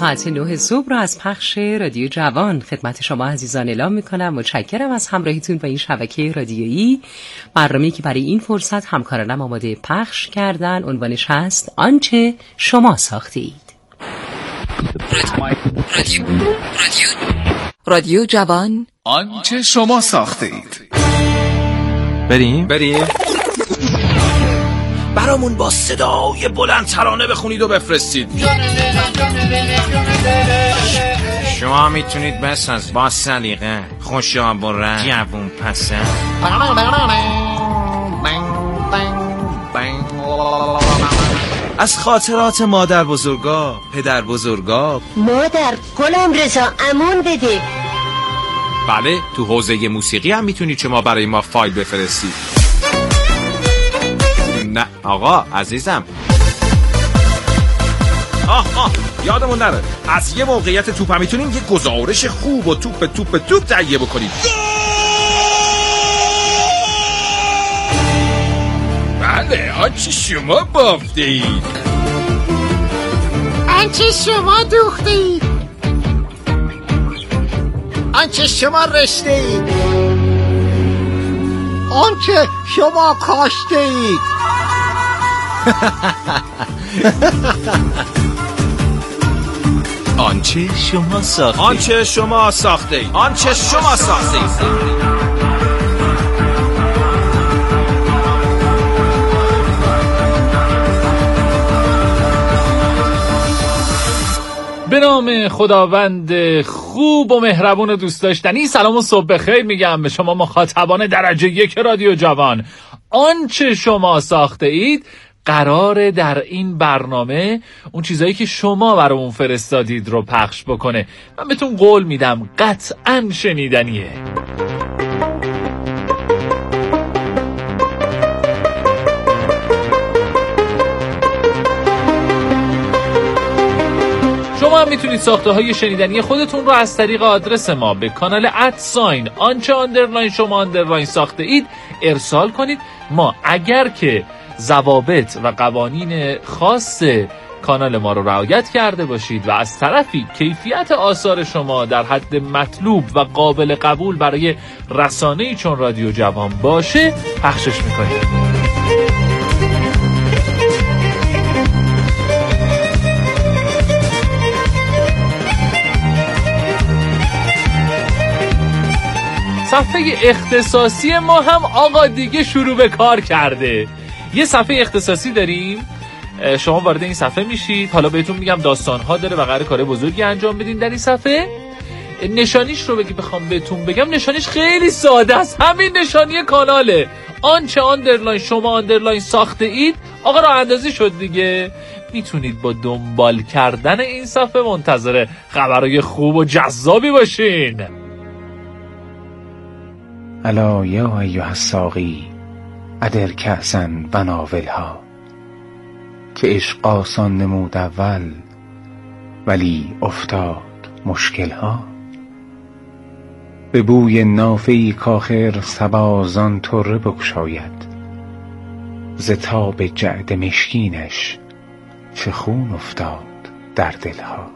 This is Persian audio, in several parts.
ساعت 9 صبح را از پخش رادیو جوان خدمت شما عزیزان اعلام میکنم. متشکرم از همراهیتون با این شبکه رادیویی. برنامه‌ای که برای این فرصت همکارانم آماده پخش کردن عنوانش هست آنچه شما ساخته اید. رادیو جوان، آنچه شما ساخته اید. بریم؟ برامون با صدای بلند ترانه بخونید و بفرستید. شما میتونید بساز با سلیقه، خوشاب و رنگ، جوون پسند. از خاطرات مادر بزرگا، پدر بزرگا. مادر گلم رضا امون بده. بله، تو حوزه موسیقی هم میتونید شما برای ما فایل بفرستید. نه آقا عزیزم، یادمون نره از یه موقعیت توپ هم میتونیم یه گزارش خوب و توپ تهیه بکنیم. بله، آنچه شما بافته اید، آنچه شما دوخته اید، آنچه شما رشته اید، آنچه شما کاشته اید. آنچه شما ساخته اید. آنچه شما ساخته اید. آنچه شما ساخته اید. به نام خداوند خوب و مهربون و دوست داشتنی. سلام و صبح بخیر میگم به شما مخاطبان درجه 1 رادیو جوان. آنچه شما ساخته اید قراره در این برنامه اون چیزایی که شما برامون فرستادید رو پخش بکنه. من بهتون قول میدم قطعاً شنیدنیه. شما هم میتونید ساخته های شنیدنی خودتون رو از طریق آدرس ما به کانال @آنچه شما ساخته اید ارسال کنید. ما اگر که ضوابط و قوانین خاص کانال ما رو رعایت کرده باشید و از طرفی کیفیت آثار شما در حد مطلوب و قابل قبول برای رسانه‌ای چون رادیو جوان باشه پخشش میکنید. صفحه اختصاصی ما هم آقا دیگه شروع به کار کرده. یه صفحه اختصاصی داریم، شما وارد این صفحه میشید. حالا بهتون میگم داستان‌ها داره و قراره کار بزرگی انجام بدین در این صفحه. نشانیش رو بخوام بهتون بگم، نشانیش خیلی ساده است. همین نشانی کاناله، آنچه شما ساخته اید. آقا راه اندازی شد دیگه. میتونید با دنبال کردن این صفحه منتظر خبرهای خوب و جذابی باشین. الا یا ایها الساقی ادر کأسا و ناولها، که عشق آسان نمود اول ولی افتاد مشکلها. به بوی نافه‌ای کاخر صبا زان طره بگشاید، ز تاب جعد مشکینش چه خون افتاد در دلها.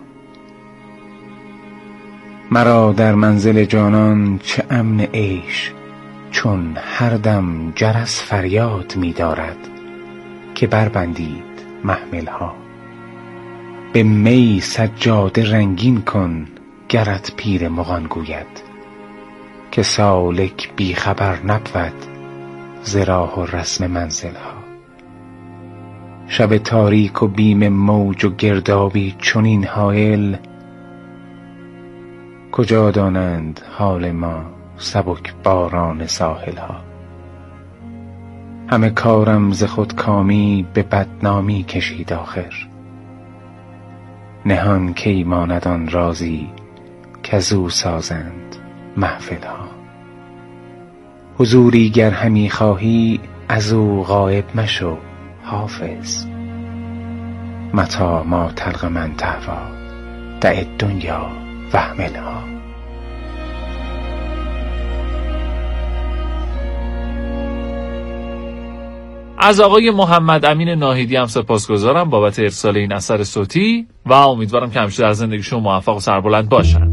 مرا در منزل جانان چه امن عیش، چون هر دم جرس فریاد می دارد که بربندید محملها. به می سجاده رنگین کن گرت پیر مغان گوید، که سالک بی خبر نبود ز راه و رسم منزلها. شب تاریک و بیم موج و گردابی چنین حائل، کجا دانند حال ما سبک باران ساحلها. همه کارم ز خود کامی به بدنامی کشید آخر، نهان کی ماند آن رازی کزو سازند محفلها. حضوری گر همی خواهی از او غایب مشو حافظ، متى ما تلق من تهوی دع الدنیا و اهملها. از آقای محمد امین ناهیدی هم سپاسگزارم بابت ارسال این اثر صوتی و امیدوارم که همیشه در زندگیشون موفق و سربلند باشن.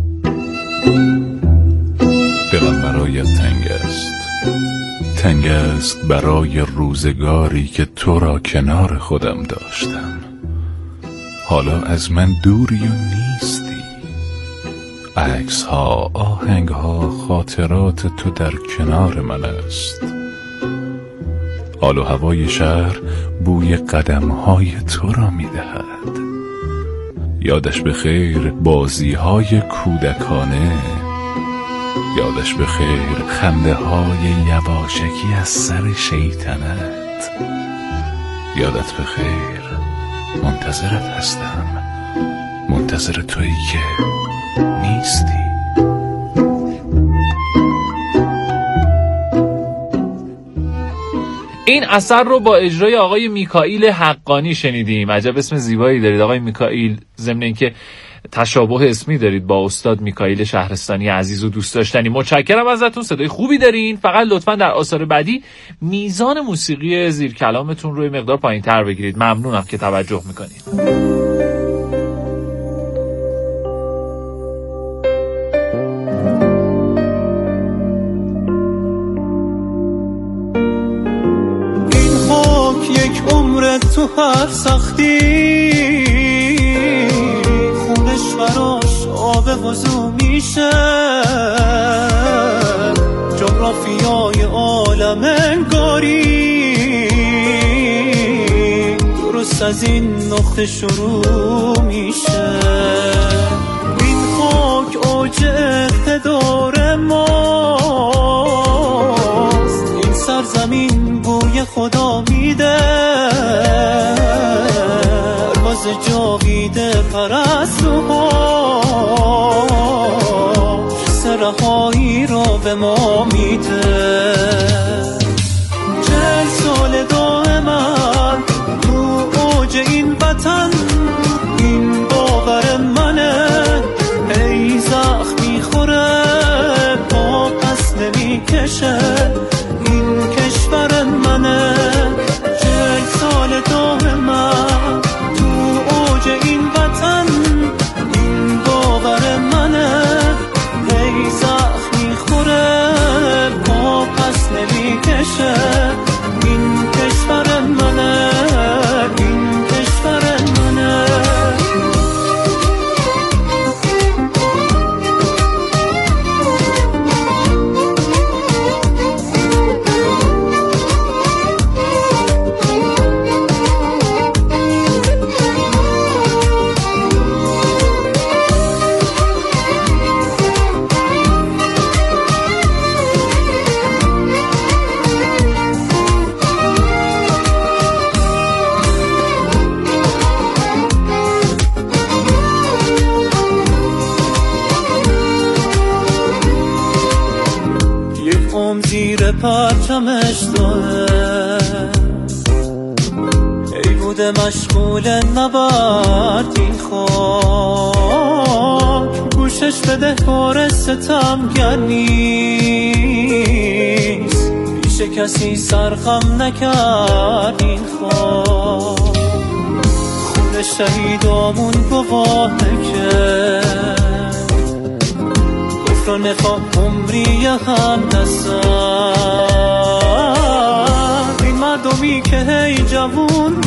دلم برایت تنگ است، تنگ است برای روزگاری که تو را کنار خودم داشتم. حالا از من دوری و نیستی. عکس ها، آهنگ ها، خاطرات تو در کنار من است. حال و هوای شهر بوی قدم های تو را می دهد. یادش به خیر بازی های کودکانه، یادش به خیر خنده های یواشکی از سر شیطنت. یادت به خیر، منتظرت هستم، منتظر تویی که نیستی. این اثر رو با اجرای آقای میکائیل حقانی شنیدیم. عجب اسم زیبایی دارید آقای میکائیل، ضمن اینکه تشابه اسمی دارید با استاد میکائیل شهرستانی عزیز و دوست داشتنی. متشکرم ازتون، صدای خوبی دارین. فقط لطفاً در آثار بعدی میزان موسیقی زیر کلامتون رو مقدار پایین‌تر بگیرید. ممنونم که توجه میکنید. تو هر سختی خونش براش آب وضو میشه. جغرافیای عالم انگاری درست از این نقطه شروع میشه. این خاک اوج اقتدار ماست، این سرزمین بوی خدا میده. پرواز جاوید پرستوها سرهایی را به ما میده. 40 سال دائما تو اوج این وطن، این باور منه. ای زخم میخوره پا پس نمیکشه، این کشور منه. 40 سال دائما تو اوج این وطن، این باور منه. ای زخم میخوره پا پس نمیکشه، این کشور منه، این کشور منه. زیر پرچمش داره، ای بوده مشغول نبرد این خاک. گوشش بده کار ستمگر نیست، پیش کسی سرخم نکرد این خاک. خون شهیدامون گواهه که رو نفاق عمری هم نسن. این مردمی که هی جوون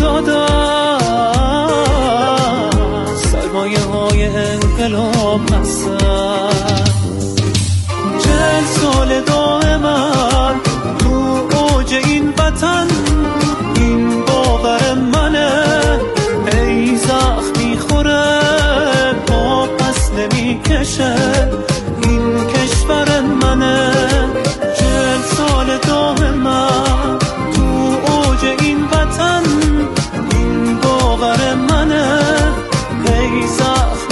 دادن، سرمایه های انقلاب هستن. 40 سال دائما تو اوج این وطن، این باور منه. ای زخم میخوره پا پس نمیکشه، این کشور منه. 40 سال دائما تو اوج این وطن، این باور منه. ای زخم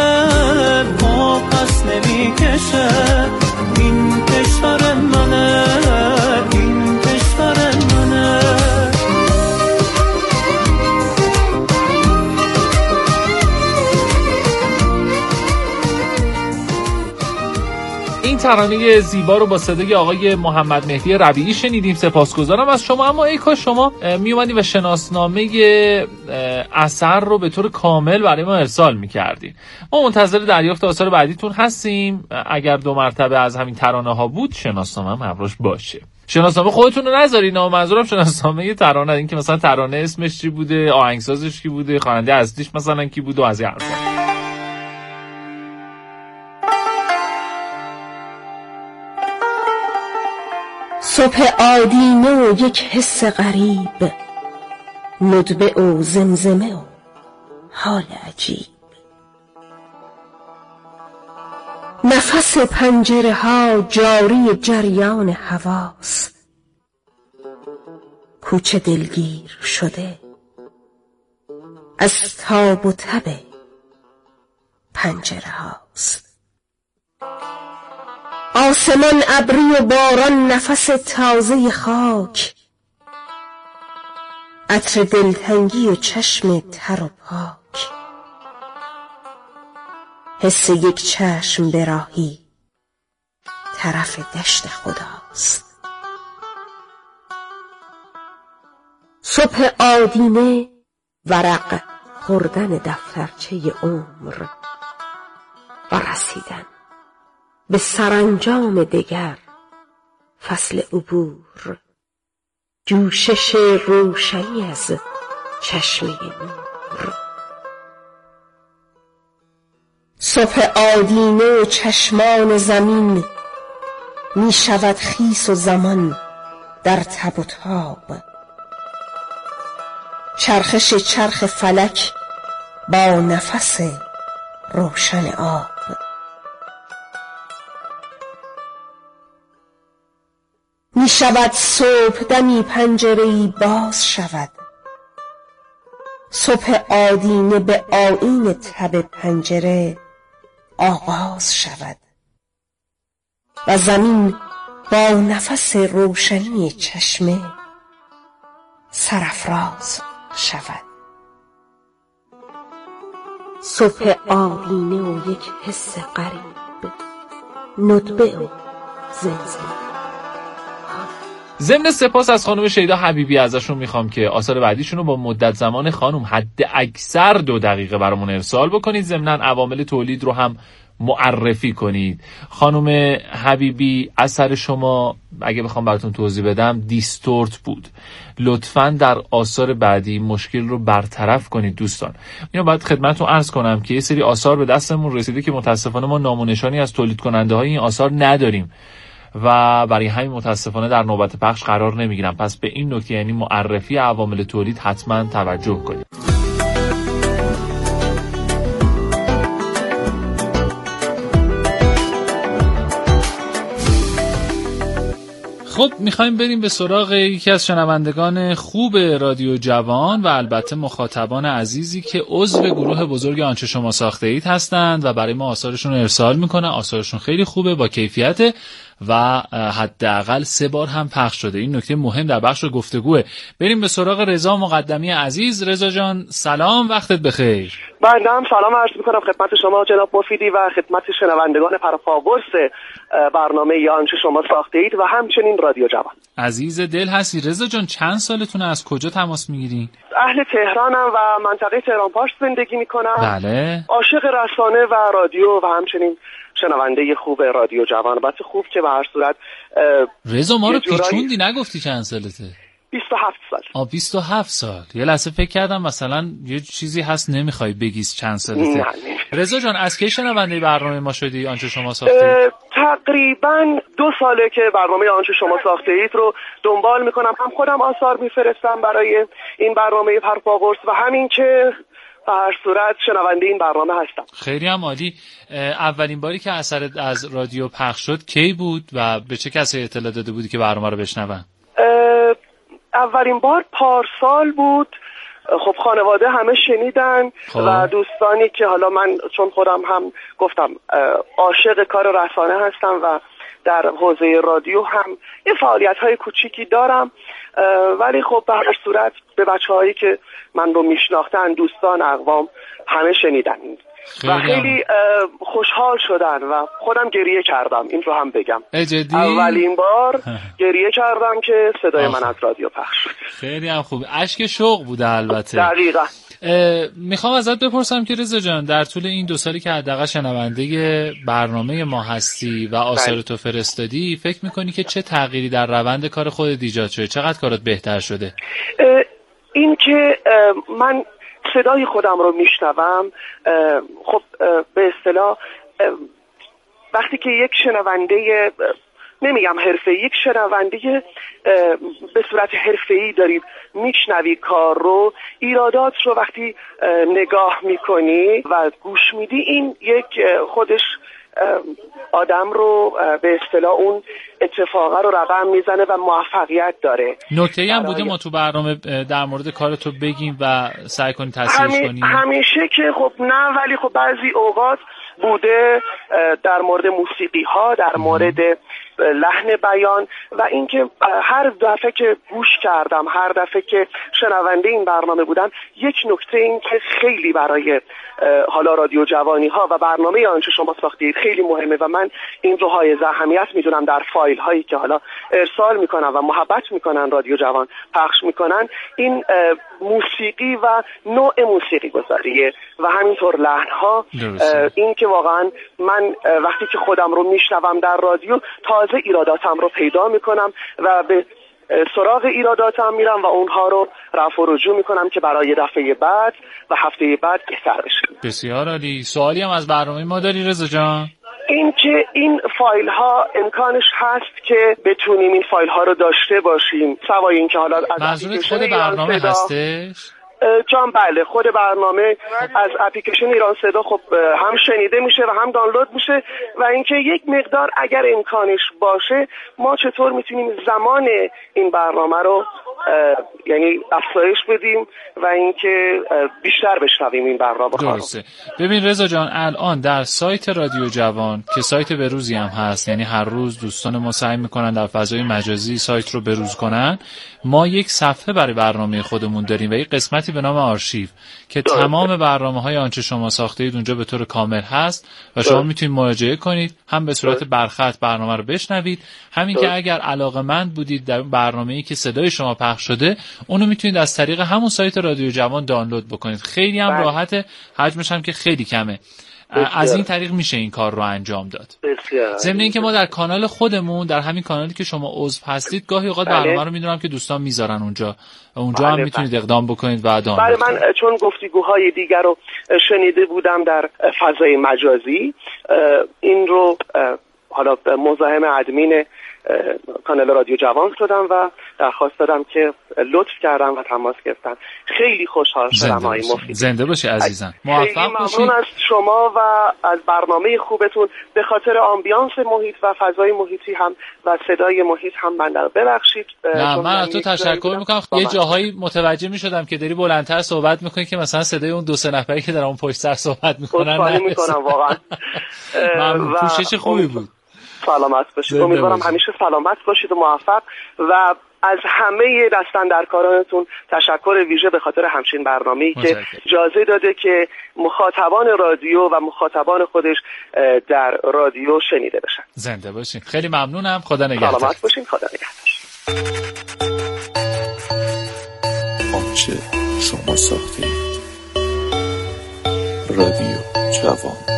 میخوره پا پس نمیکشه، این کشور منه. ترانه زیبا رو با صدای آقای محمد مهدی ربیعی شنیدیم. سپاسگزارم از شما. اما ای کاش شما می اومدی و شناسنامه اثر رو به طور کامل برای ما ارسال می‌کردین. ما منتظر دریافت آثار بعدیتون هستیم. اگر 2 مرتبه از همین ترانه ها بود شناسنامه هم همراهش باشه. شناسنامه خودتون رو نذارین، منظورم شناسنامه ترانه، این که مثلا ترانه اسمش چی بوده، آهنگسازش کی بوده، خواننده اصلیش مثلا کی بوده و از این حرفا. صبح آدینه و یک حس غریب، ندبه و زمزمه و حال عجیب. نفس پنجره ها جاری جریان هواست، کوچه دلگیر شده از تاب و تب پنجره هاست. آسمان ابری و باران نفس تازه خاک، عطر دلتنگی و چشم تر و پاک. حس یک چشم به راهی طرف دشت خداست. صبح آدینه ورق خوردن دفترچه عمر و رسیدن به سرانجام دگر فصل عبور، جوشش روشنی از چشمه نور. صبح آدینه و چشمان زمین می شود خیس و زمان در تب و تاب. چرخش چرخ فلک با نفس روشن آب. می شود صبح دمی پنجره‌ای باز شود، صبح آدینه به آیین تب پنجره آغاز شود و زمین با نفس روشنی چشمه سرافراز شود. صبح آدینه و یک حس غریب، ندبه و زمزمه. ضمن سپاس از خانم شیدا حبیبی ازشون میخوام که آثار بعدیشون رو با مدت زمان خانم حد اکثر 2 دقیقه برامون ارسال بکنید. ضمن عوامل تولید رو هم معرفی کنید. خانم حبیبی اثر شما اگه بخوام براتون توضیح بدم دیستورت بود. لطفاً در آثار بعدی مشکل رو برطرف کنید دوستان. اینو باید خدمتتون عرض کنم که یه سری آثار به دستمون رسیده که متاسفانه ما نام و نشانی از تولید کننده های این آثار نداریم و برای همین متاسفانه در نوبت پخش قرار نمیگیرم. پس به این نکته یعنی معرفی عوامل تولید حتما توجه کنید. خب میخوایم بریم به سراغ یکی از شنوندگان خوب رادیو جوان و البته مخاطبان عزیزی که عضو گروه بزرگ آنچه شما ساخته اید هستند و برای ما آثارشون رو ارسال میکنن. آثارشون خیلی خوبه، با کیفیته و حداقل 3 بار هم پخش شده. این نکته مهم در بخش گفتگوه. بریم به سراغ رضا مقدمی عزیز. رضا جان سلام، وقتت بخیر. بنده هم سلام عرض میکنم خدمت شما جناب مفیدی و خدمت شنوندگان پرفاورس برنامه آنچه شما ساخته اید و همچنین رادیو جوان. عزیز دل هستی. رضا جان چند سالتونه، از کجا تماس میگیرین؟ اهل تهرانم و منطقه تهران پارس زندگی میکنم. بله. عاشق رسانه و رادیو و همچنین شنونده خوب رادیو جوان. البته خوب که به هر صورت رضا ما رو پیچوندی، نگفتی چند سالته؟ 27 سال. 27 سال. یه لحظه فکر کردم مثلا یه چیزی هست نمیخوای بگی چند سالته. رضا جان از کی شنونده برنامه ما شدی آنچه شما ساخته؟ تقریبا 2 ساله که برنامه آنچه شما ساخته اید رو دنبال میکنم. هم خودم آثار میفرستم برای این برنامه پرفاورس و همین که به هر صورت شنونده این برنامه هستم. خیلی هم عالی. اولین باری که اثرت از رادیو پخش شد کی بود و به چه کسی اطلاع داده بودی که برنامه رو بشنون؟ اولین بار پارسال بود. خب خانواده همه شنیدن و دوستانی که حالا من چون خودم هم گفتم عاشق کار رسانه هستم و در حوزه رادیو هم یه فعالیت‌های کوچیکی دارم، ولی خب به هر صورت به بچه‌هایی که من رو میشناختن، دوستان، اقوام همه شنیدن. و خیلی خوشحال شدن و خودم گریه کردم. این رو هم بگم، اولین بار گریه کردم که صدای من از رادیو پخش شد. خیلی هم خوب. اشک شوق بوده البته. دقیقاً. میخوام ازت بپرسم که رضا جان، در طول این 2 سالی که حداقل شنونده برنامه ما هستی و آثارتو فرستادی، فکر میکنی که چه تغییری در روند کار خودت ایجاد شده؟ چقدر کارت بهتر شده؟ این که من صدای خودم رو میشنوم، خب به اصطلاح وقتی که یک شنونده، نمیگم حرفه‌ای، یک شنونده به صورت حرفه‌ای دارید میشنوی کار رو، ایرادات رو وقتی نگاه میکنی و گوش میدی، این یک خودش آدم رو به اصطلاح اون اتفاقه رو رقم میزنه و موفقیت داره. نکته‌ای هم بوده ما تو برنامه در مورد کارتو بگیم و سعی کنیم تاثیرش کنیم؟ همیشه که خب نه، ولی خب بعضی اوقات بوده در مورد موسیقی ها، در مورد لحن بیان و اینکه هر دفعه که گوش کردم، هر دفعه که شنونده این برنامه بودم، یک نکته این که خیلی برای حالا رادیو جوانی ها و برنامه آنچه شما ساختید خیلی مهمه و من این رو حائز اهمیت میدونم در فایل هایی که حالا ارسال میکنن و محبت میکنن رادیو جوان پخش میکنن، این موسیقی و نوع موسیقی گذاریه و همینطور لحن ها. این که واقعا من وقتی که خودم رو میشنوم در رادیو، تازه ایراداتم رو پیدا میکنم و به سراغ ایراداتم میرم و اونها رو رفع و رجوع میکنم که برای دفعه بعد و هفته بعد بهتر بشه. بسیار عالی. سوالی هم از برنامه ما داری رضا جان؟ این که این فایل ها امکانش هست که بتونیم این فایل ها رو داشته باشیم، سوای این که حالا از منظورت خود برنامه هستش؟ جان بله، خود برنامه از اپلیکیشن ایران صدا خب هم شنیده میشه و هم دانلود میشه و اینکه یک مقدار اگر امکانش باشه ما چطور میتونیم زمان این برنامه رو یعنی افزایش بدیم و اینکه بیشتر بشنویم این برنامه. درسته. ببین رضا جان، الان در سایت رادیو جوان که سایت بروزی هم هست، یعنی هر روز دوستان ما سعی میکنن در فضای مجازی سایت رو بروز کنن، ما یک صفحه برای برنامه خودمون داریم و یک قسمتی به نام آرشیو که تمام برنامه‌های آنچه شما ساخته اید اونجا به طور کامل هست و شما میتونید مراجعه کنید، هم به صورت برخط برنامه رو بشنوید، همین که اگر علاقه‌مند بودید در برنامه‌ای که صدای شما پخش شده، اونو میتونید از طریق همون سایت رادیو جوان دانلود بکنید. خیلی هم راحته، حجمش هم که خیلی کمه. از این طریق میشه این کار رو انجام داد. ضمن اینکه ما در کانال خودمون، در همین کانالی که شما عضو هستید، گاهی اوقات برنامه رو میدونم که دوستان میذارن اونجا هم میتونید اقدام بکنید و دانلود کنید. من چون گفتگوهای دیگر رو شنیده بودم در فضای مجازی، این رو حالا مزاحم ادمین کانال رادیو جوان شدم و درخواست دادم که لطف کردم و تماس گرفتن. خیلی خوشحال شدم. آقای مفید زنده باشی عزیزم، موفق باشی. ممنون از شما و از برنامه خوبتون. به خاطر آمبیانس محیط و فضای محیطی هم و صدای محیط هم بنده رو ببخشید. نه من از تو تشکر میکنم. یه جاهایی متوجه میشدم که داری بلندتر صحبت میکنی که مثلا صدای اون 2-3 نفری که در اون پشت سر صحبت میکنن میکنم واقعا. کوشش خوبی بود. سلامت باشید. امیدوارم همیشه سلامت باشید و موفق و از همه دستاندرکارانتون تشکر ویژه به خاطر همچین برنامه‌ای که اجازه داده که مخاطبان رادیو و مخاطبان خودش در رادیو شنیده بشن. زنده باشین. خیلی ممنونم. خدا نگهدار. سلامت باشین. خدا نگهدار. آنچه شما ساختید. رادیو جوان.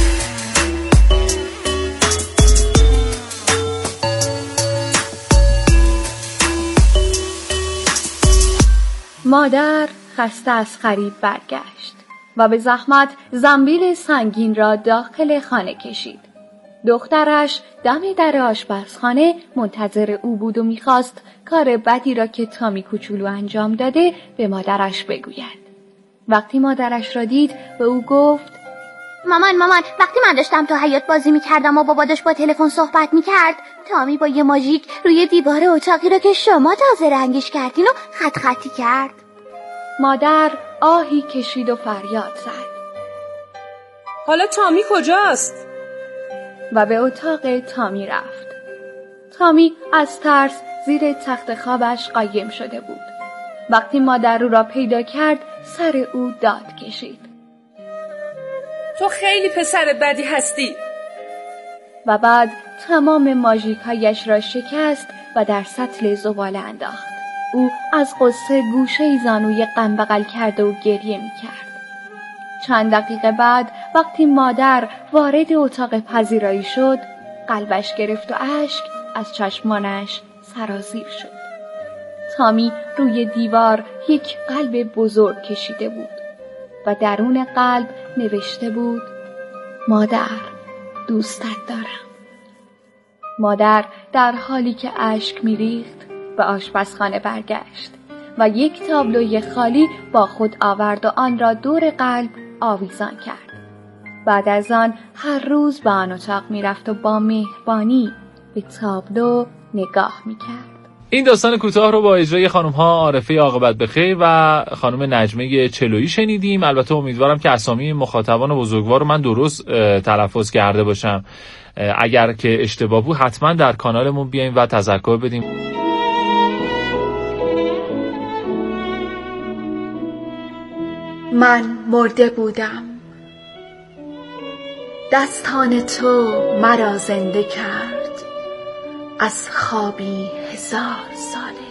مادر خسته از خرید برگشت و به زحمت زنبیل سنگین را داخل خانه کشید. دخترش دم در آشپزخانه منتظر او بود و میخواست کار بدی را که تامی کوچولو انجام داده به مادرش بگوید. وقتی مادرش را دید به او گفت: مامان وقتی من داشتم تو حیاط بازی میکردم و بابا داشت با تلفن صحبت میکرد، تامی با یه ماژیک روی دیوار اتاقی را که شما تازه رنگش کردین و خط خطی کرد. مادر آهی کشید و فریاد زد: حالا تامی کجاست؟ و به اتاق تامی رفت. تامی از ترس زیر تخت خوابش قایم شده بود. وقتی مادر او را پیدا کرد سر او داد کشید. تو خیلی پسر بدی هستی. و بعد تمام ماژیک‌هایش را شکست و در سطل زباله انداخت. او از قصه گوشه زانوی غم بغل کرده و گریه می‌کرد. چند دقیقه بعد وقتی مادر وارد اتاق پذیرایی شد، قلبش گرفت و اشک از چشمانش سرازیر شد. تامی روی دیوار یک قلب بزرگ کشیده بود و درون قلب نوشته بود: مادر، دوستت دارم. مادر در حالی که اشک می‌ریخت به آشپزخانه برگشت و یک تابلوی خالی با خود آورد و آن را دور قلب آویزان کرد. بعد از آن هر روز به آن اتاق می‌رفت و با مهربانی به تابلو نگاه می‌کرد. این داستان کوتاه رو با اجرای خانم‌ها عارفه عاقبت بخیر و خانم نجمه چلویی شنیدیم. البته امیدوارم که اسامی مخاطبان بزرگوار رو من درست تلفظ کرده باشم. اگر که اشتباه بود حتما در کانالمون بیاین و تذکر بدیم. من مرده بودم، دستان تو مرا زنده کرد از خوابی 1000 ساله.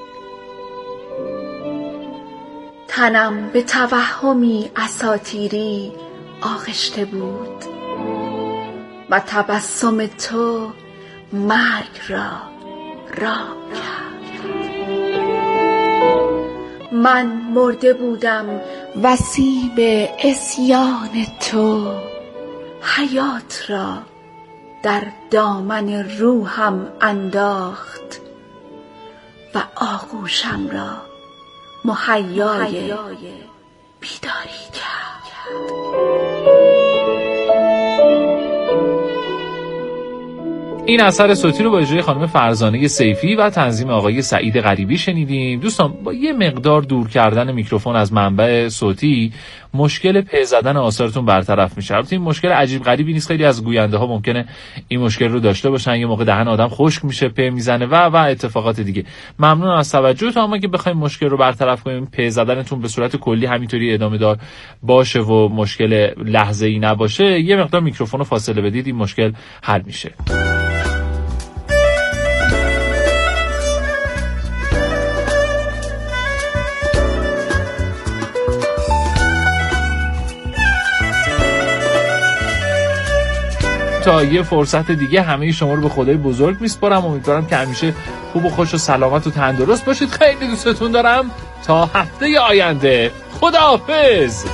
تنم به توهمی اساطیری آغشته بود و تبسم تو مرگ را رام کرد. من مرده بودم وسیله عصیان تو، حیات را در دامن روحم انداخت و آغوشم را مهیای بیداری کرد. این اثر صوتی رو با اجرای خانم فرزانه سیفی و تنظیم آقای سعید غریبی شنیدیم. دوستان، با یه مقدار دور کردن میکروفون از منبع صوتی مشکل پی زدن آثارتون برطرف میشه. البته این مشکل عجیب غریبی نیست، خیلی از گوینده ها ممکنه این مشکل رو داشته باشن. یه موقع دهن آدم خشک میشه، پی میزنه و اتفاقات دیگه. ممنون از توجهتون. اما که بخوایم مشکل رو برطرف کنیم، پی زدنتون به صورت کلی همینطوری ادامه دار باشه و مشکل لحظه‌ای نباشه، یه مقدار میکروفون رو فاصله بدید، این مشکل حل میشه. تا یه فرصت دیگه همه شما رو به خدای بزرگ میسپارم. امیدوارم که همیشه خوب و خوش و سلامت و تندرست باشید. خیلی دوستتون دارم. تا هفته آینده، خداحافظ.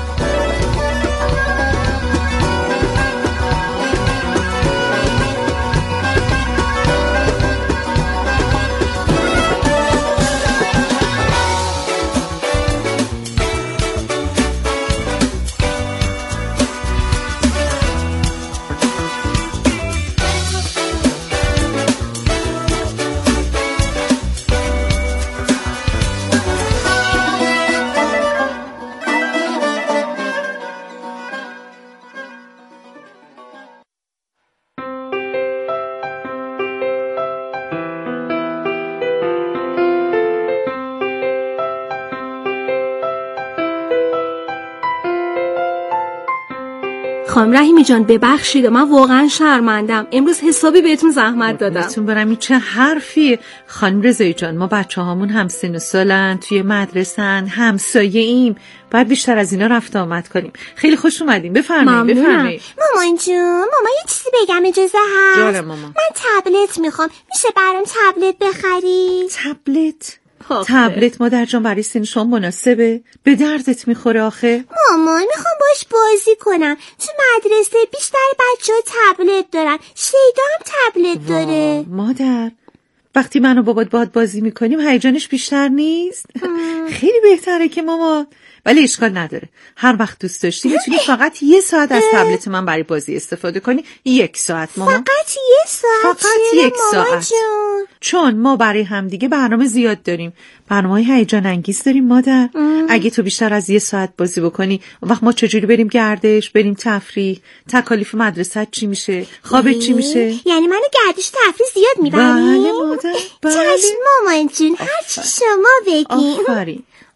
خانم رحیمی جان ببخشید، من واقعا شرمندم. امروز حسابی بهتون زحمت دادم. بهتون برم. این چه حرفی؟ خانم رضایی جان، ما بچه‌هامون هم سن و سالن، توی مدرسه‌ن، همسایه ایم، باید بیشتر از اینا رفت آمد کنیم. خیلی خوش اومدین. بفرمایید. مامان جون، ماما یه چیزی بگم، اجازه هست؟ جانم ماما. من تبلت میخوام، میشه برام تبلت بخری؟ تبلت؟ تبلت مادر جان برای سن شما مناسبه؟ به دردت میخوره آخه؟ مامان میخوام باش بازی کنم. تو مدرسه بیشتر بچه‌ها تبلت دارن، شیدا هم تبلت داره. مادر، وقتی من و بابات باهات بازی میکنیم هیجانش بیشتر نیست؟ خیلی بهتره که ماما. ولی اشکال نداره، هر وقت دوست داشتی میتونی فقط 1 ساعت از تبلت من برای بازی استفاده کنی. 1 ساعت ماما. فقط 1 ساعت؟ فقط 1 ساعت. چون ما برای همدیگه برنامه زیاد داریم، برنامه‌های هیجان انگیز داریم مادر. اگه تو بیشتر از 1 ساعت بازی بکنی، اون وقت ما چجوری بریم گردش، بریم تفریح، تکالیف مدرسه چی میشه، خوابت چی میشه؟ یعنی منو گردش تفریح زیاد میبری؟ بله مادر، بله. چشم مامان جون، هر چی شما بگین. آفرین.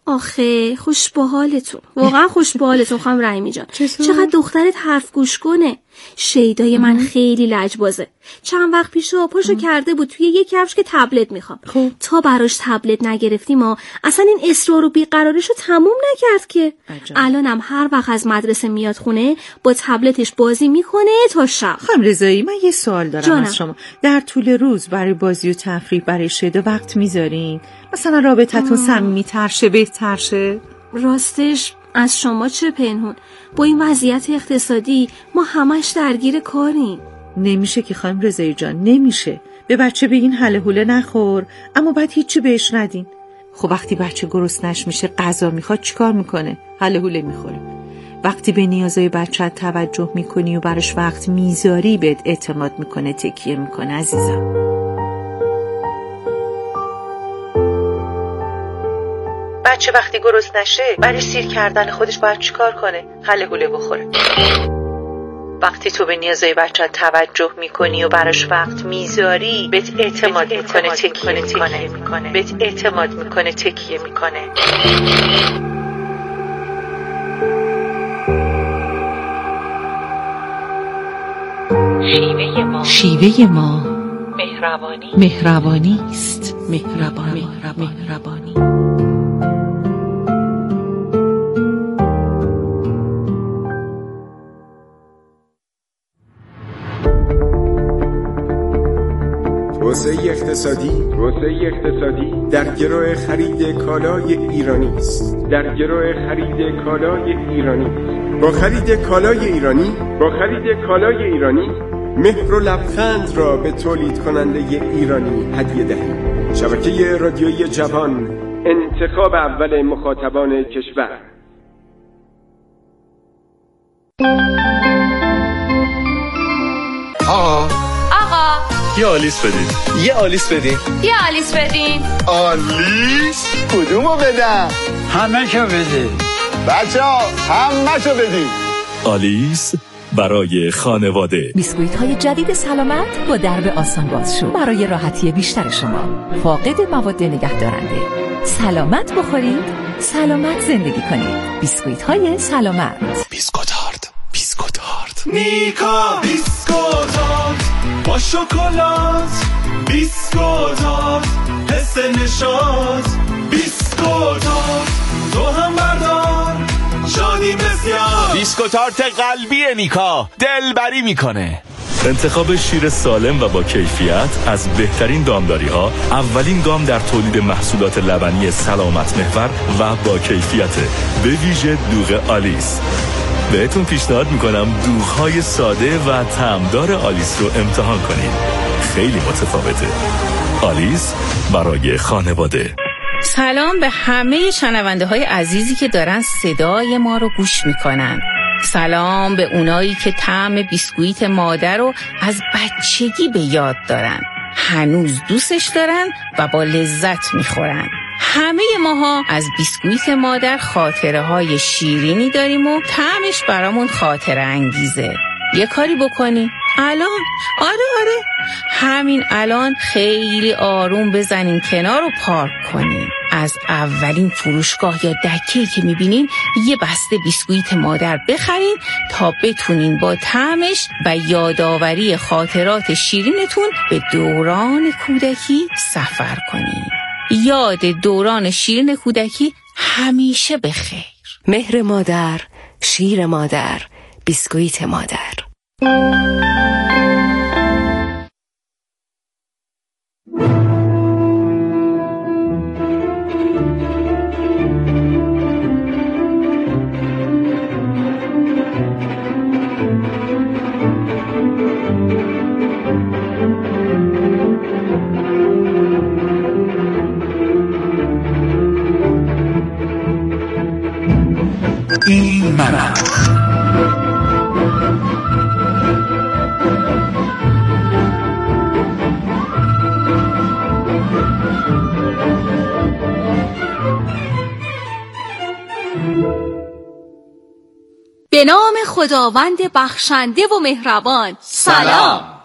آخه خوش به حالتون، واقعا خوش به حالتون خانم رحیمی جان. چقدر دخترت حرف گوش کنه. شیدای من خیلی لجبازه. چند وقت پیش پاشو کرده بود توی یک کفش که تبلت میخوام. تا براش تبلت نگرفتیم اصلا این اصرار و بیقرارشو تموم نکرد که. الانم هر وقت از مدرسه میاد خونه با تبلتش بازی میکنه تا شب. خانم رضایی من یه سوال دارم جانم. از شما. در طول روز برای بازی و تفریح برای شیدا وقت میذارین؟ مثلا رابطتون صمیمی‌تر شه، بهتر شه؟ راستش از شما چه پنهون؟ با این وضعیت اقتصادی ما همش درگیر کاریم. نمیشه که خانم رضایی جان، نمیشه. به بچه بگین هله هوله نخور اما بعد هیچی بهش ندین. خب وقتی بچه گرسنش میشه غذا میخواد چیکار میکنه؟ هله هوله میخوره. وقتی به نیازهای بچه توجه میکنی و براش وقت میذاری بهت اعتماد میکنه، تکیه میکنه عزیزم. بچه وقتی گرسنشه برای سیر کردن خودش باید چیکار کنه؟ هله هوله بخوره. وقتی تو به نیازهای بچه توجه میکنی و براش وقت میذاری بهت اعتماد میکنه، تکیه میکنه. بهت اعتماد میکنه، تکیه میکنه. شیوه ما مهربانی است. مهربانی. توسعه اقتصادی در گرو خرید کالای ایرانی است. با خرید کالای ایرانی مهر و لبخند را به تولید کننده ایرانی هدیه دهید. شبکه رادیویی جوان، انتخاب اول مخاطبان کشور. آقا یه آلیس بدین. آلیس؟ کدومو بدم؟ همه شو بده. بچه ها همه شو بدین. آلیس برای خانواده. بیسکویت های جدید سلامت با درب آسان باز شو برای راحتی بیشتر شما. فاقد مواد نگهدارنده. سلامت بخورید، سلامت زندگی کنید. بیسکویت های سلامت. بیسکوت هارد. میکا بیسکوت هارد با شکلات. بیسکوت هارد حس نشاط. بیسکوت هارد تو هم بردار شادی بسیار. بیسکوت هارد قلبی میکا دلبری میکنه. انتخاب شیر سالم و با کیفیت از بهترین دامداری ها، اولین گام در تولید محصولات لبنی سلامت محور و با کیفیت، به ویژه دوغ آلیس. بهتون پیشنهاد میکنم دوغ‌های ساده و طعمدار آلیس رو امتحان کنید. خیلی متفاوته. آلیس برای خانواده. سلام به همه شنونده های عزیزی که دارن صدای ما رو گوش میکنن. سلام به اونایی که طعم بیسکویت مادر رو از بچگی به یاد دارن، هنوز دوستش دارن و با لذت میخورن. همه ماها از بیسکویت مادر خاطره های شیرینی داریم و طعمش برامون خاطره انگیزه. یه کاری بکنی الان، آره همین الان خیلی آروم بزنین کنار و پارک کنین. از اولین فروشگاه یا دکه‌ای که میبینین یه بسته بیسکویت مادر بخرین تا بتونین با طعمش و یادآوری خاطرات شیرینتون به دوران کودکی سفر کنین. یاد دوران شیرین کودکی همیشه بخیر. مهر مادر، شیر مادر، بیسکویت مادر. این منم. به نام خداوند بخشنده و مهربان. سلام.